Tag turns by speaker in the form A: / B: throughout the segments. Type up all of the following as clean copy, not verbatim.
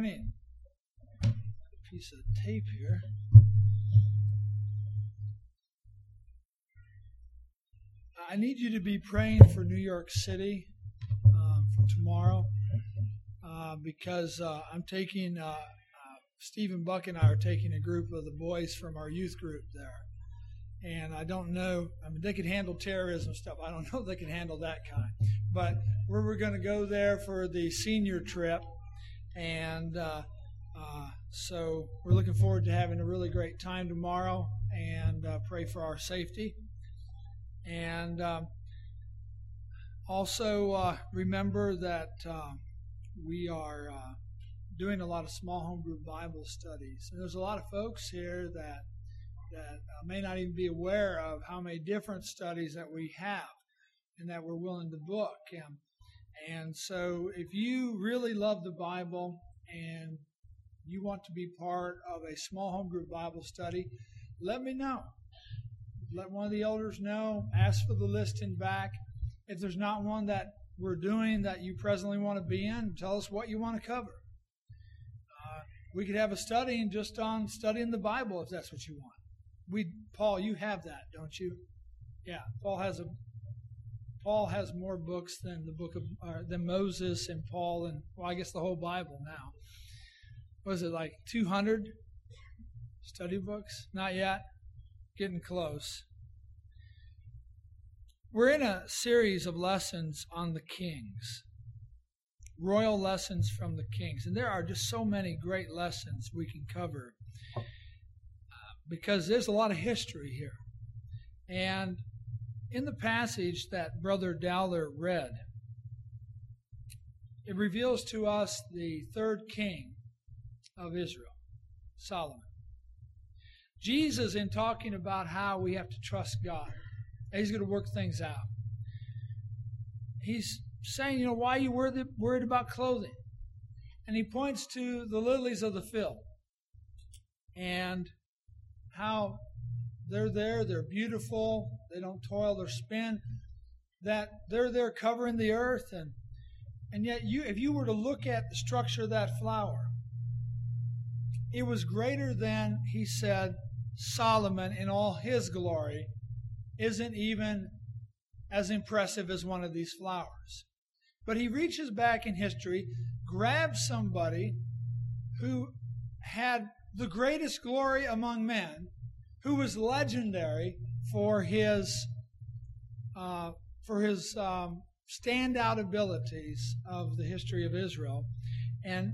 A: morning. Piece of tape here. I need you to be praying for New York City for tomorrow because I'm taking, Stephen Buck and I are taking a group of the boys from our youth group there. And I don't know, they could handle terrorism stuff. I don't know if they can handle that kind. But we're going to go there for the senior trip. And so we're looking forward to having a really great time tomorrow and pray for our safety. And also remember that we are doing a lot of small home group Bible studies. And there's a lot of folks here that may not even be aware of how many different studies that we have and that we're willing to book. And so if you really love the Bible and you want to be part of a small home group Bible study, let me know. Let one of the elders know. Ask for the listing back. If there's not one that we're doing that you presently want to be in, tell us what you want to cover. We could have a study just on studying the Bible if that's what you want. Paul, you have that, don't you? Yeah, Paul has more books than than Moses and Paul and I guess the whole Bible now. Was it like 200 study books? Not yet. Getting close. We're in a series of lessons on the kings. Royal lessons from the kings. And there are just so many great lessons we can cover because there's a lot of history here. And in the passage that Brother Dowler read, it reveals to us the third king of Israel, Solomon. Jesus, in talking about how we have to trust God, He's going to work things out. He's saying, why are you worried about clothing? And he points to the lilies of the field and how they're there, they're beautiful, they don't toil or spin, that they're there covering the earth. And yet, if you were to look at the structure of that flower, it was greater than, he said, Solomon in all his glory isn't even as impressive as one of these flowers. But he reaches back in history, grabs somebody who had the greatest glory among men, who was legendary for his standout abilities of the history of Israel, and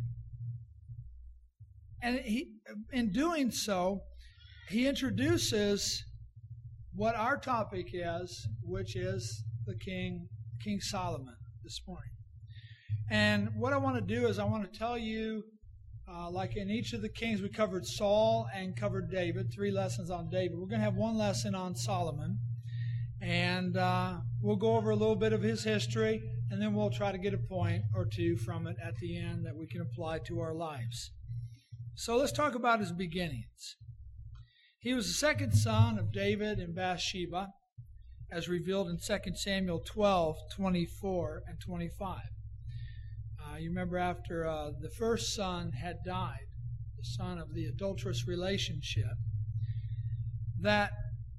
A: he, in doing so, he introduces what our topic is, which is King Solomon this morning. And what I want to do is I want to tell you, like in each of the kings, we covered Saul and covered David, 3 lessons on David. We're going to have 1 lesson on Solomon. And we'll go over a little bit of his history, and then we'll try to get a point or two from it at the end that we can apply to our lives. So let's talk about his beginnings. He was the second son of David and Bathsheba, as revealed in 2 Samuel 12:24 and 25. You remember after the first son had died, the son of the adulterous relationship, that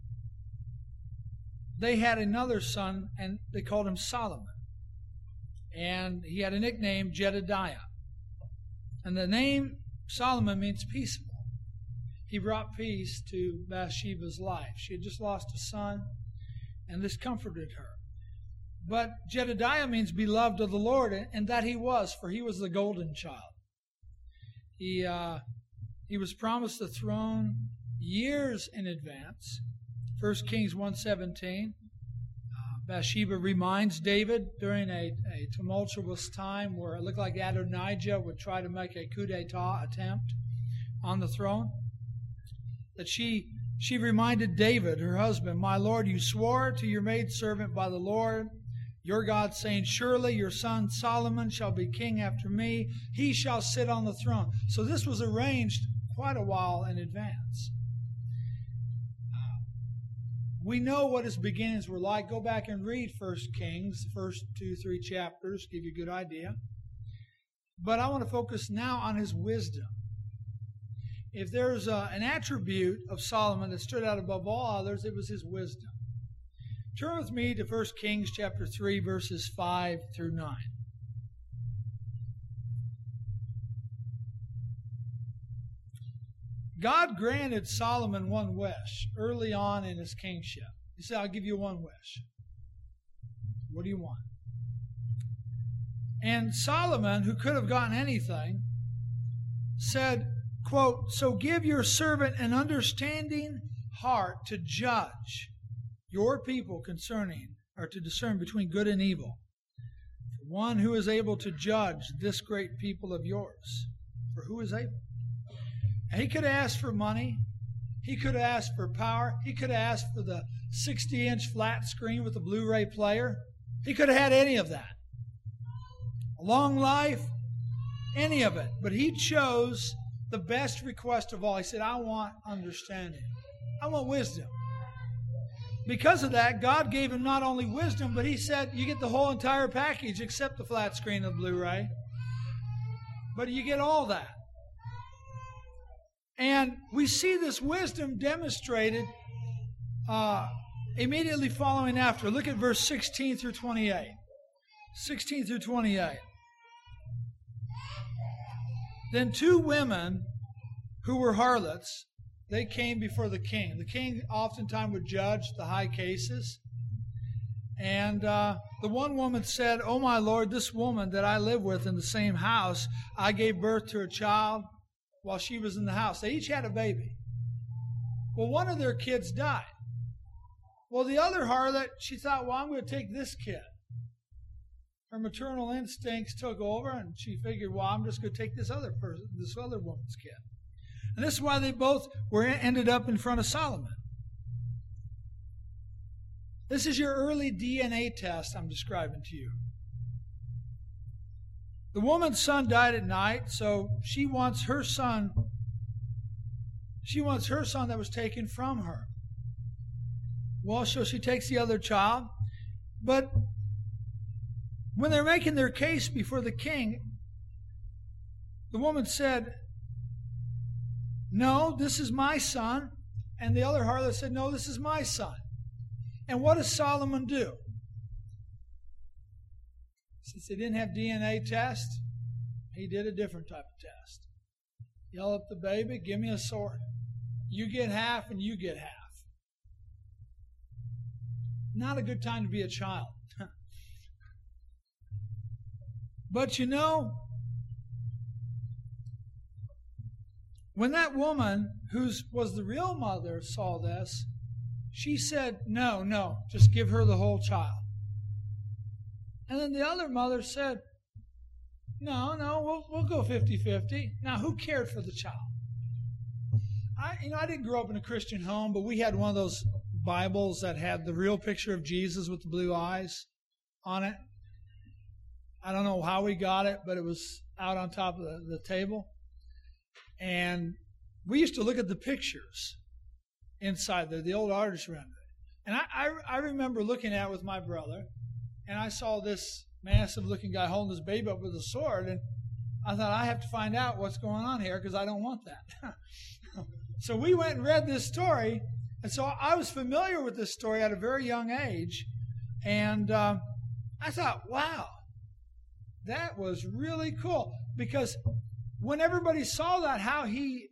A: they had another son, and they called him Solomon. And he had a nickname, Jedediah. And the name Solomon means peaceable. He brought peace to Bathsheba's life. She had just lost a son, and this comforted her. But Jedediah means beloved of the Lord, and that he was, for he was the golden child. He was promised the throne years in advance. 1 Kings 1:17. Bathsheba reminds David during a tumultuous time where it looked like Adonijah would try to make a coup d'etat attempt on the throne, that she reminded David, her husband, "My Lord, you swore to your maidservant by the Lord your God, saying, surely your son Solomon shall be king after me. He shall sit on the throne." So this was arranged quite a while in advance. We know what his beginnings were like. Go back and read 1 Kings, the first 2-3 chapters, give you a good idea. but I want to focus now on his wisdom. If there's an attribute of Solomon that stood out above all others, it was his wisdom. Turn with me to 1 Kings chapter 3, verses 5 through 9. God granted Solomon one wish early on in his kingship. He said, I'll give you one wish. What do you want? And Solomon, who could have gotten anything, said, quote, so give your servant an understanding heart to judge your people concerning, or to discern between good and evil. One who is able to judge this great people of yours. For who is able? And he could have asked for money. He could have asked for power. He could have asked for the 60-inch flat screen with a Blu-ray player. He could have had any of that. A long life, any of it. But he chose the best request of all. He said, I want understanding. I want wisdom. Because of that, God gave him not only wisdom, but he said, you get the whole entire package except the flat screen of Blu-ray. But you get all that. And we see this wisdom demonstrated immediately following after. Look at verse 16 through 28. 16 through 28. Then two women who were harlots, they came before the king. The king oftentimes would judge the high cases. And the one woman said, oh my Lord, this woman that I live with in the same house, I gave birth to a child while she was in the house. They each had a baby. Well, one of their kids died. Well, the other harlot, she thought, well, I'm going to take this kid. Her maternal instincts took over, and she figured, well, I'm just going to take this other woman's kid. And this is why they both ended up in front of Solomon. This is your early DNA test I'm describing to you. The woman's son died at night, so she wants her son that was taken from her. Well, so she takes the other child. But when they're making their case before the king, the woman said, no, this is my son. And the other harlot said, no, this is my son. And what does Solomon do? Since they didn't have DNA test, he did a different type of test. Yell up the baby, give me a sword. You get half and you get half. Not a good time to be a child. But you know, when that woman, who was the real mother, saw this, she said, no, just give her the whole child. And then the other mother said, no, we'll go 50-50. Now, who cared for the child? I didn't grow up in a Christian home, but we had one of those Bibles that had the real picture of Jesus with the blue eyes on it. I don't know how we got it, but it was out on top of the table. And we used to look at the pictures inside there, the old artist rendering. And I remember looking at it with my brother, and I saw this massive-looking guy holding his baby up with a sword, and I thought, I have to find out what's going on here because I don't want that. So we went and read this story, and so I was familiar with this story at a very young age, and I thought, wow, that was really cool, because when everybody saw that, how he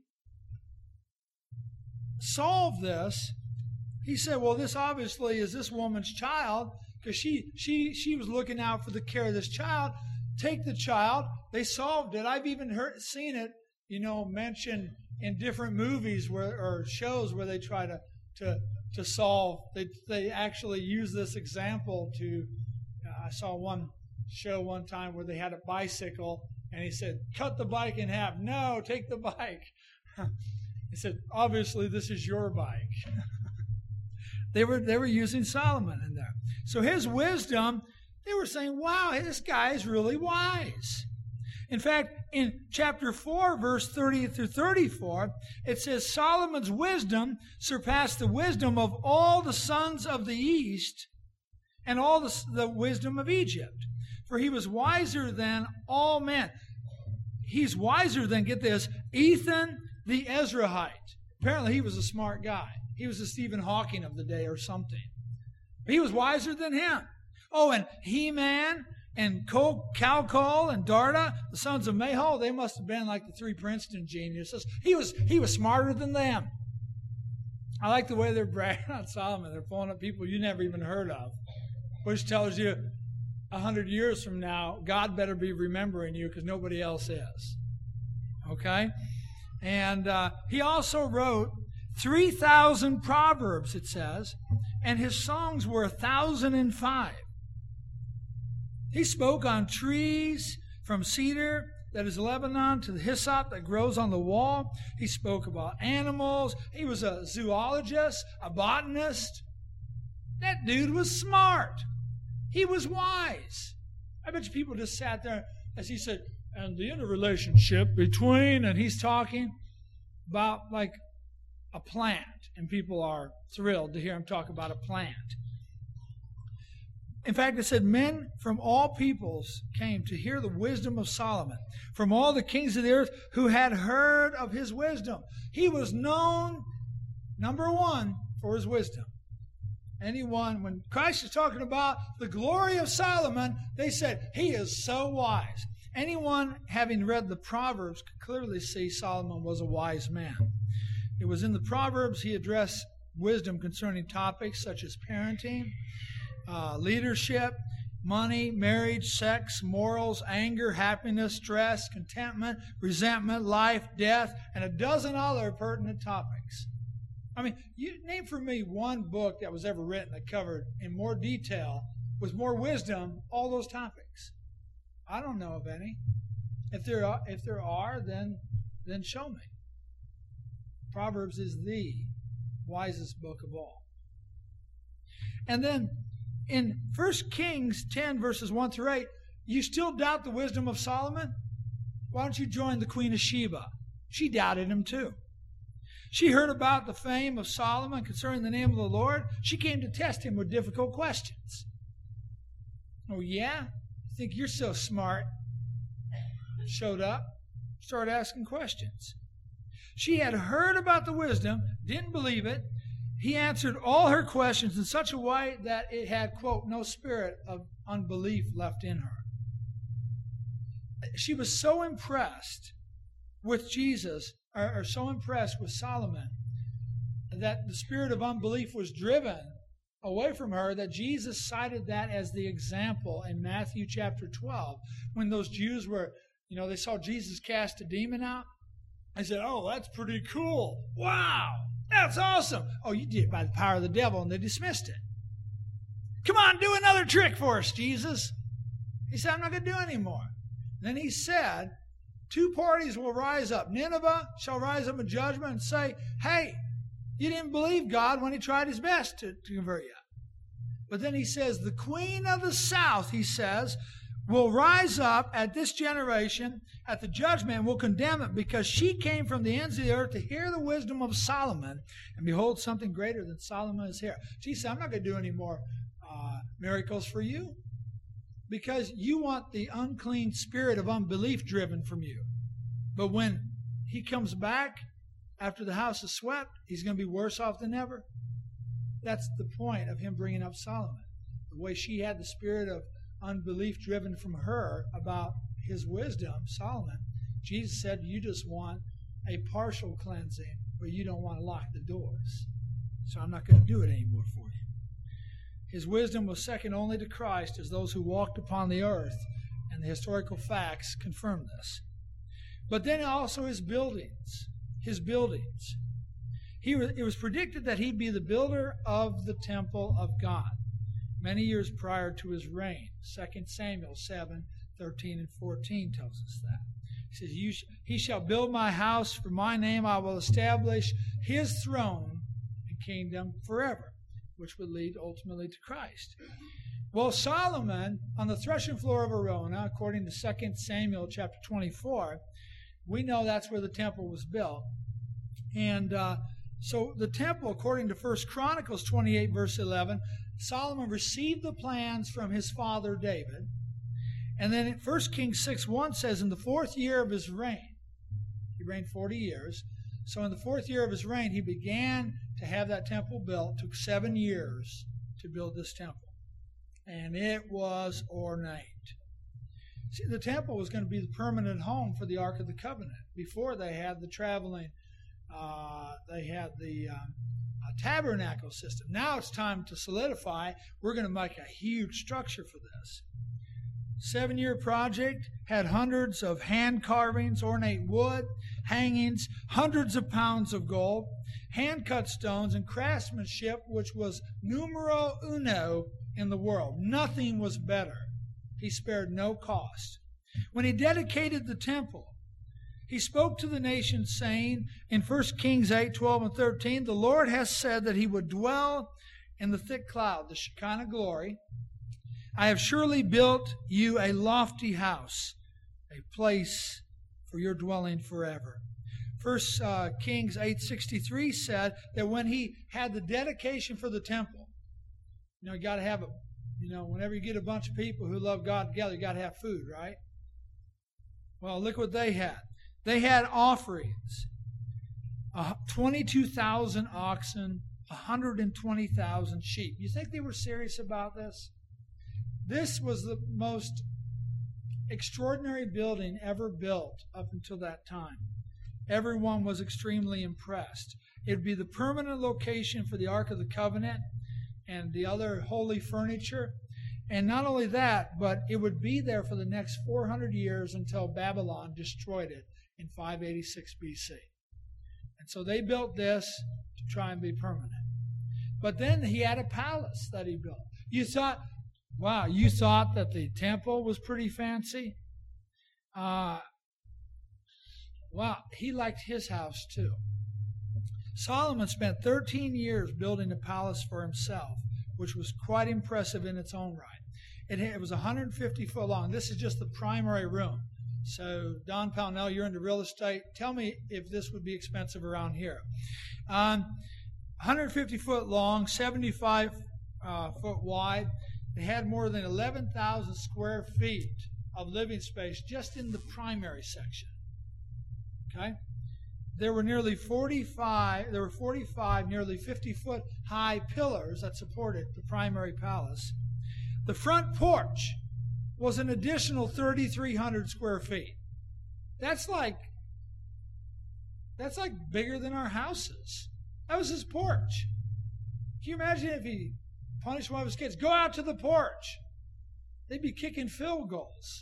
A: solved this, he said, well, this obviously is this woman's child, because she was looking out for the care of this child. Take the child. They solved it. I've even seen it, mentioned in different movies or shows where they try to solve. They actually use this example to. I saw one show one time where they had a bicycle, and he said, "Cut the bike in half." No, take the bike. He said, "Obviously, this is your bike." They were using Solomon in there. So his wisdom, they were saying, wow, this guy is really wise. In fact, in chapter 4, verse 30 through 34, it says, Solomon's wisdom surpassed the wisdom of all the sons of the east and all the wisdom of Egypt. For he was wiser than all men. he's wiser than, get this, Ethan the Ezrahite. Apparently he was a smart guy. He was the Stephen Hawking of the day or something. He was wiser than him. Oh, and He-Man and Calcol and Darda, the sons of Mahol, they must have been like the three Princeton geniuses. He was smarter than them. I like the way they're bragging on Solomon. They're pulling up people you never even heard of, which tells you 100 years from now, God better be remembering you because nobody else is. Okay? And he also wrote 3,000 proverbs, it says, and his songs were 1,005. He spoke on trees from cedar that is Lebanon to the hyssop that grows on the wall. He spoke about animals. He was a zoologist, a botanist. That dude was smart. He was wise. I bet you people just sat there as he said, and the interrelationship between, and he's talking about like a plant, and people are thrilled to hear him talk about a plant. In fact, it said, men from all peoples came to hear the wisdom of Solomon, from all the kings of the earth who had heard of his wisdom. He was known, number one, for his wisdom. Anyone, when Christ is talking about the glory of Solomon, they said, he is so wise. Anyone having read the Proverbs could clearly see Solomon was a wise man. It was in the Proverbs he addressed wisdom concerning topics such as parenting, leadership, money, marriage, sex, morals, anger, happiness, stress, contentment, resentment, life, death, and a dozen other pertinent topics. I mean, you name for me one book that was ever written that covered in more detail, with more wisdom, all those topics. I don't know of any. If there are, then show me. Proverbs is the wisest book of all. And then in 1 Kings 10, verses 1 through 8, you still doubt the wisdom of Solomon? Why don't you join the Queen of Sheba? She doubted him too. She heard about the fame of Solomon concerning the name of the Lord. She came to test him with difficult questions. Oh, yeah? You think you're so smart? Showed up, started asking questions. She had heard about the wisdom, didn't believe it. He answered all her questions in such a way that it had, quote, no spirit of unbelief left in her. She was so impressed with Jesus, or so impressed with Solomon, that the spirit of unbelief was driven away from her, that Jesus cited that as the example in Matthew chapter 12. When those Jews were, they saw Jesus cast a demon out. They said, oh, that's pretty cool. Wow, that's awesome. Oh, you did it by the power of the devil, and they dismissed it. Come on, do another trick for us, Jesus. He said, I'm not going to do any more. Then he said, two parties will rise up. Nineveh shall rise up in judgment and say, hey, you didn't believe God when he tried his best to convert you. But then he says, the queen of the south, he says, will rise up at this generation, at the judgment, and will condemn it, because she came from the ends of the earth to hear the wisdom of Solomon, and behold, something greater than Solomon is here. Jesus said, I'm not going to do any more miracles for you, because you want the unclean spirit of unbelief driven from you. But when he comes back after the house is swept, he's going to be worse off than ever. That's the point of him bringing up Solomon. The way she had the spirit of unbelief driven from her about his wisdom, Solomon, Jesus said, you just want a partial cleansing, but you don't want to lock the doors. So I'm not going to do it anymore for you. His wisdom was second only to Christ, as those who walked upon the earth, and the historical facts confirm this. But then also his buildings. It was predicted that he'd be the builder of the temple of God many years prior to his reign. 2 Samuel 7, 13 and 14 tells us that. He says, he shall build my house for my name. I will establish his throne and kingdom forever, which would lead ultimately to Christ. Well, Solomon, on the threshing floor of Araunah, according to 2 Samuel chapter 24, we know that's where the temple was built. And so the temple, according to 1 Chronicles 28, verse 11, Solomon received the plans from his father David, And then 1 Kings 6:1 says, in the 4th year of his reign, he reigned 40 years. So in the 4th year of his reign, he began to have that temple built. It took 7 years to build this temple. And it was ornate. See, the temple was going to be the permanent home for the Ark of the Covenant. Before they had the traveling, they had the tabernacle system. Now it's time to solidify. We're going to make a huge structure for this. 7-year project, had hundreds of hand carvings, ornate wood, hangings, hundreds of pounds of gold, hand-cut stones, and craftsmanship which was numero uno in the world. Nothing was better. He spared no cost. When he dedicated the temple, he spoke to the nation, saying in 1 Kings 8:12 and 13, the Lord has said that he would dwell in the thick cloud, the Shekinah glory. I have surely built you a lofty house, a place for your dwelling forever. 1 Kings 8:63 said that when he had the dedication for the temple, you got to have a, whenever you get a bunch of people who love God together, you got to have food, right? Well, look what they had. They had offerings, 22,000 oxen, 120,000 sheep. You think they were serious about this? This was the most extraordinary building ever built up until that time. Everyone was extremely impressed. It would be the permanent location for the Ark of the Covenant and the other holy furniture. And not only that, but it would be there for the next 400 years until Babylon destroyed it in 586 BC. And so they built this to try and be permanent. But then he had a palace that he built. You thought that the temple was pretty fancy? He liked his house too. Solomon spent 13 years building a palace for himself, which was quite impressive in its own right. It was 150 foot long. This is just the primary room. So, Don Pownell, you're into real estate. Tell me if this would be expensive around here. 150 foot long, 75 foot wide. They had more than 11,000 square feet of living space just in the primary section. Okay? There were 45 nearly 50-foot high pillars that supported the primary palace. The front porch was an additional 3,300 square feet. That's like bigger than our houses. That was his porch. Can you imagine if he punished one of his kids? Go out to the porch. They'd be kicking field goals.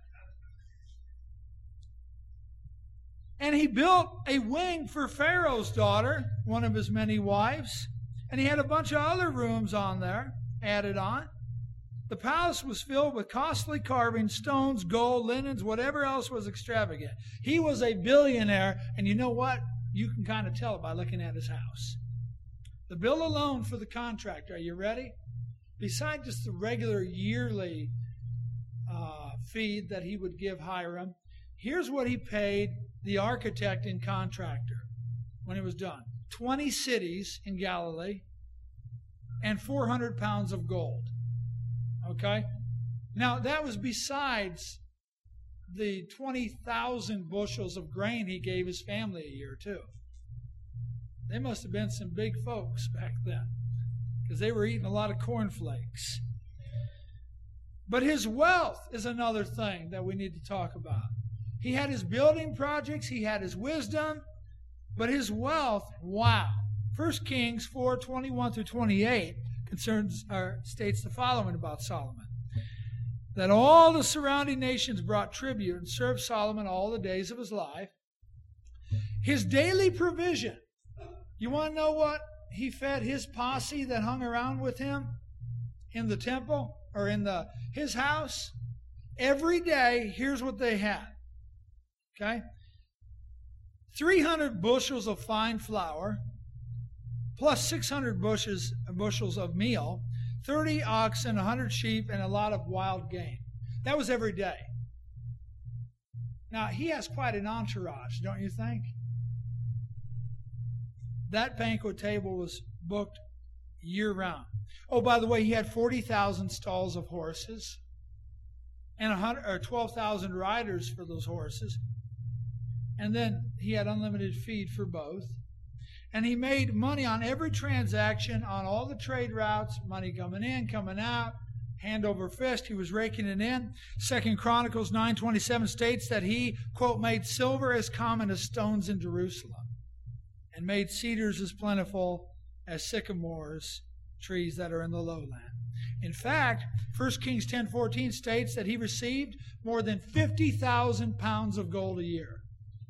A: And he built a wing for Pharaoh's daughter, one of his many wives. And he had a bunch of other rooms on there added on. The palace was filled with costly carvings, stones, gold, linens, whatever else was extravagant. He was a billionaire, and you know what? You can kind of tell it by looking at his house. The bill alone for the contract, are you ready? Besides just the regular yearly fee that he would give Hiram, here's what he paid the architect and contractor when it was done. 20 cities in Galilee and 400 pounds of gold. Okay? Now, that was besides the 20,000 bushels of grain he gave his family a year, too. They must have been some big folks back then because they were eating a lot of cornflakes. But his wealth is another thing that we need to talk about. He had his building projects, he had his wisdom, but his wealth, wow. 1 Kings 4:21 through 28 states the following about Solomon. That all the surrounding nations brought tribute and served Solomon all the days of his life. His daily provision. You want to know what he fed his posse that hung around with him in the temple or in his house? Every day, here's what they had. Okay? 300 bushels of fine flour, plus 600 bushels of meal, 30 oxen, 100 sheep, and a lot of wild game. That was every day. Now, he has quite an entourage, don't you think? That banquet table was booked year-round. Oh, by the way, he had 40,000 stalls of horses and 12,000 riders for those horses. And then he had unlimited feed for both. And he made money on every transaction, on all the trade routes, money coming in, coming out, hand over fist. He was raking it in. 2 Chronicles 9:27 states that he, quote, made silver as common as stones in Jerusalem, and made cedars as plentiful as sycamores, trees that are in the lowland. In fact, 1 Kings 10:14 states that he received more than 50,000 pounds of gold a year.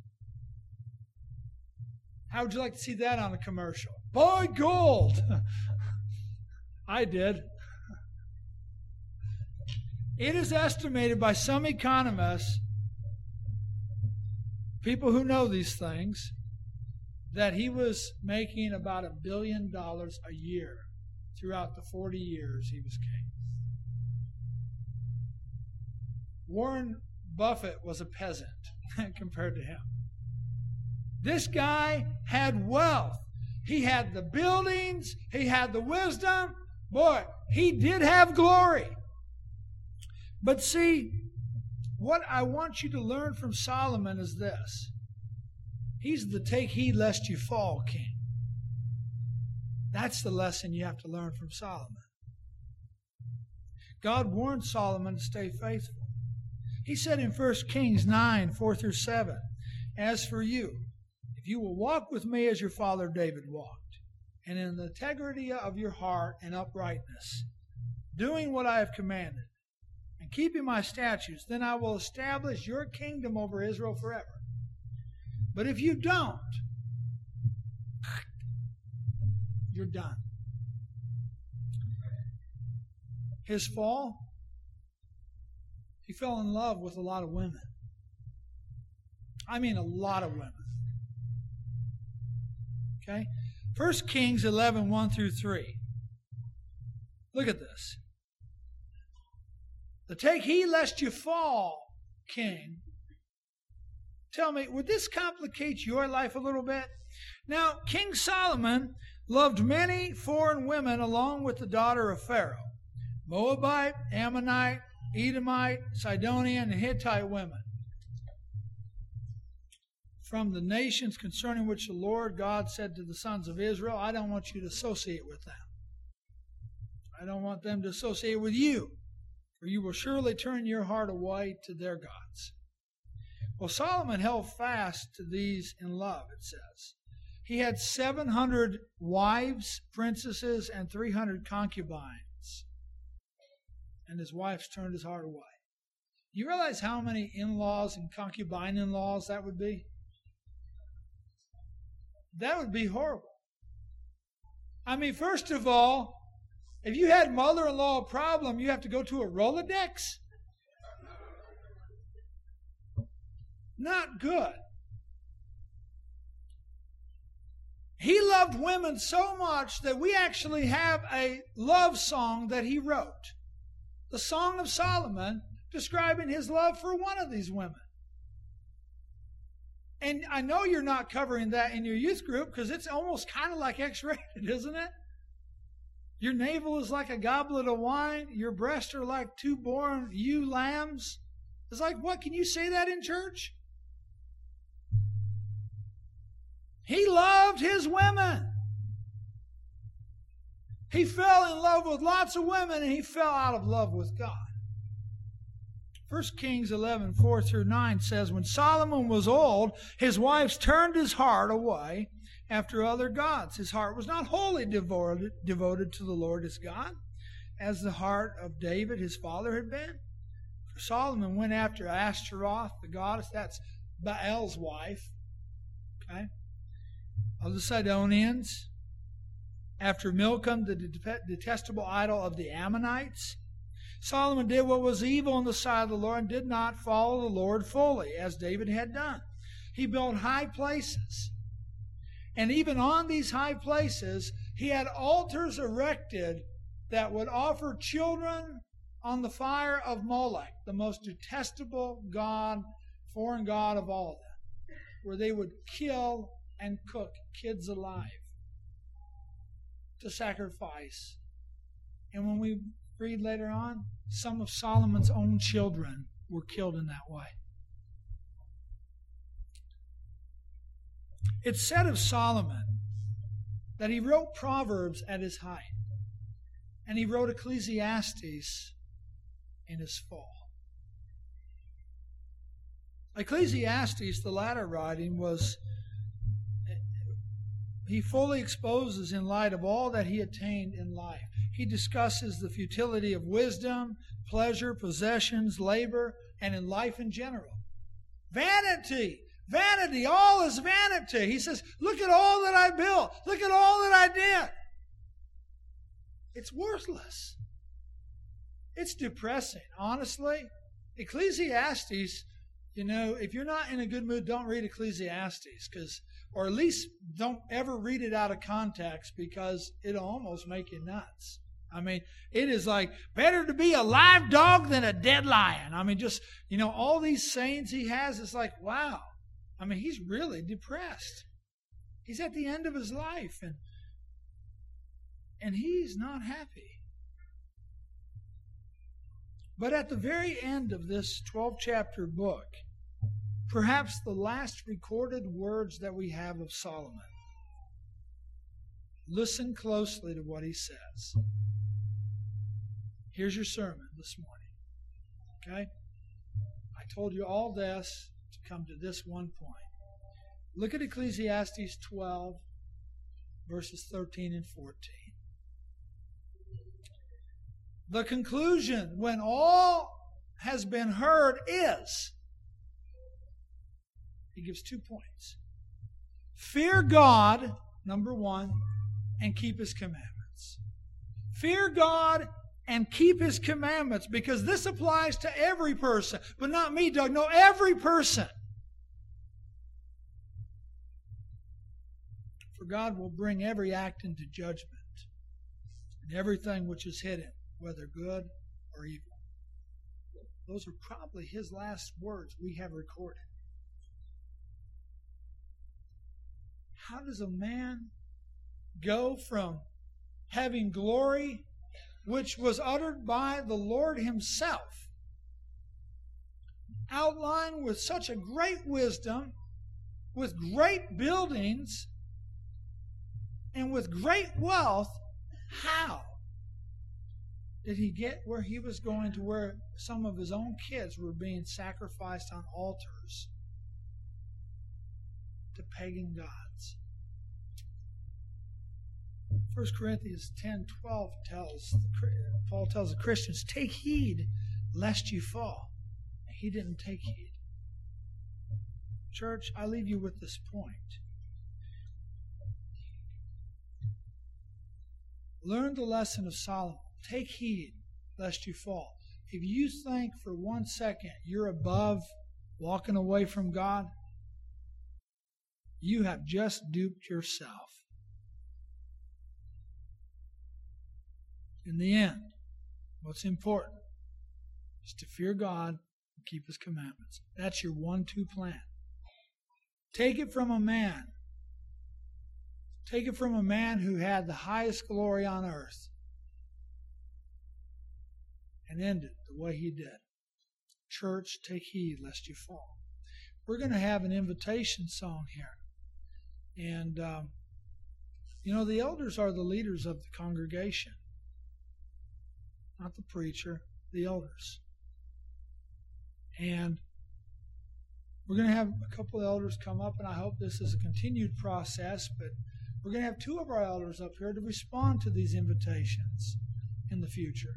A: How would you like to see that on a commercial? Buy gold! I did. It is estimated by some economists, people who know these things, that he was making about $1 billion a year throughout the 40 years he was king. Warren Buffett was a peasant compared to him. This guy had wealth. He had the buildings. He had the wisdom. Boy, he did have glory. But see, what I want you to learn from Solomon is this. He's the take heed lest you fall king. That's the lesson you have to learn from Solomon. God warned Solomon to stay faithful. He said in 1 Kings 9:4-7, as for you, if you will walk with me as your father David walked, and in the integrity of your heart and uprightness, doing what I have commanded, and keeping my statutes, then I will establish your kingdom over Israel forever. But if you don't, you're done. His fall, he fell in love with a lot of women. I mean a lot of women. Okay? 1 Kings 11:1-3. Look at this. The take heed lest you fall, king. Tell me, would this complicate your life a little bit? Now, King Solomon loved many foreign women along with the daughter of Pharaoh. Moabite, Ammonite, Edomite, Sidonian, and Hittite women. From the nations concerning which the Lord God said to the sons of Israel, I don't want you to associate with them. I don't want them to associate with you, for you will surely turn your heart away to their gods. Well, Solomon held fast to these in love, it says. He had 700 wives, princesses, and 300 concubines. And his wives turned his heart away. Do you realize how many in-laws and concubine in-laws that would be? That would be horrible. I mean, first of all, if you had mother-in-law problem, you have to go to a Rolodex. Not good. He loved women so much that we actually have a love song that he wrote. The Song of Solomon, describing his love for one of these women. And I know you're not covering that in your youth group because it's almost kind of like X-rated, isn't it? Your navel is like a goblet of wine. Your breasts are like two born ewe lambs. It's like, what? Can you say that in church? He loved his women. He fell in love with lots of women and he fell out of love with God. 1 Kings 11:4-9 says, when Solomon was old, his wives turned his heart away after other gods. His heart was not wholly devoted to the Lord his God, as the heart of David his father had been. For Solomon went after Ashtaroth, the goddess, that's Baal's wife, okay, of the Sidonians, after Milcom, the detestable idol of the Ammonites. Solomon did what was evil in the sight of the Lord and did not follow the Lord fully, as David had done. He built high places. And even on these high places, he had altars erected that would offer children on the fire of Molech, the most detestable god, foreign god of all of them, where they would kill and cook kids alive to sacrifice. And when we read later on, some of Solomon's own children were killed in that way. It's said of Solomon that he wrote Proverbs at his height, and he wrote Ecclesiastes in his fall. Ecclesiastes, the latter writing, he fully exposes in light of all that he attained in life. He discusses the futility of wisdom, pleasure, possessions, labor, and in life in general. Vanity, vanity, all is vanity. He says, look at all that I built. Look at all that I did. It's worthless. It's depressing, honestly. Ecclesiastes, if you're not in a good mood, don't read Ecclesiastes, or at least don't ever read it out of context, because it'll almost make you nuts. I mean, it is like better to be a live dog than a dead lion. I mean, just, all these sayings he has, it's like, wow. I mean, he's really depressed. He's at the end of his life, and he's not happy. But at the very end of this 12-chapter book, perhaps the last recorded words that we have of Solomon, listen closely to what he says. Here's your sermon this morning. Okay? I told you all this to come to this one point. Look at Ecclesiastes 12, verses 13 and 14. The conclusion, when all has been heard, is, he gives 2 points. Fear God, number 1, and keep His commandments. Fear God and keep His commandments, because this applies to every person. But not me, Doug. No, every person. For God will bring every act into judgment, and everything which is hidden, whether good or evil. Those are probably His last words we have recorded. How does a man go from having glory, which was uttered by the Lord Himself, outlined with such a great wisdom, with great buildings, and with great wealth, how did he get where he was going, to where some of his own kids were being sacrificed on altars to pagan gods? 1 Corinthians 10:12 Paul tells the Christians, take heed lest you fall. He didn't take heed. Church, I leave you with this point. Learn the lesson of Solomon. Take heed lest you fall. If you think for 1 second you're above walking away from God, you have just duped yourself. In the end, what's important is to fear God and keep His commandments. That's your 1-2 plan. Take it from a man. Take it from a man who had the highest glory on earth, and end it the way he did. Church, take heed lest you fall. We're going to have an invitation song here. And, the elders are the leaders of the congregation. Not the preacher, the elders. And we're going to have a couple of elders come up, and I hope this is a continued process, but we're going to have 2 of our elders up here to respond to these invitations in the future.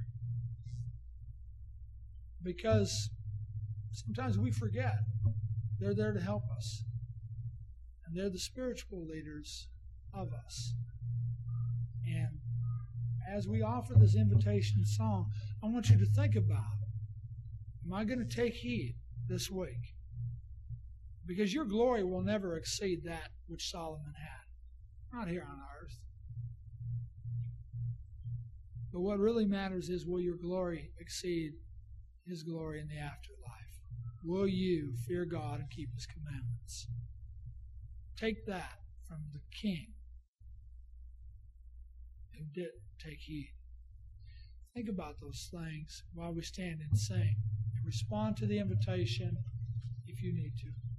A: Because sometimes we forget they're there to help us. And they're the spiritual leaders of us. And as we offer this invitation song, I want you to think about, am I going to take heed this week? Because your glory will never exceed that which Solomon had. Not here on earth. But what really matters is, will your glory exceed His glory in the afterlife? Will you fear God and keep His commandments? Take that from the king who didn't take heed. Think about those things while we stand and sing. And respond to the invitation if you need to.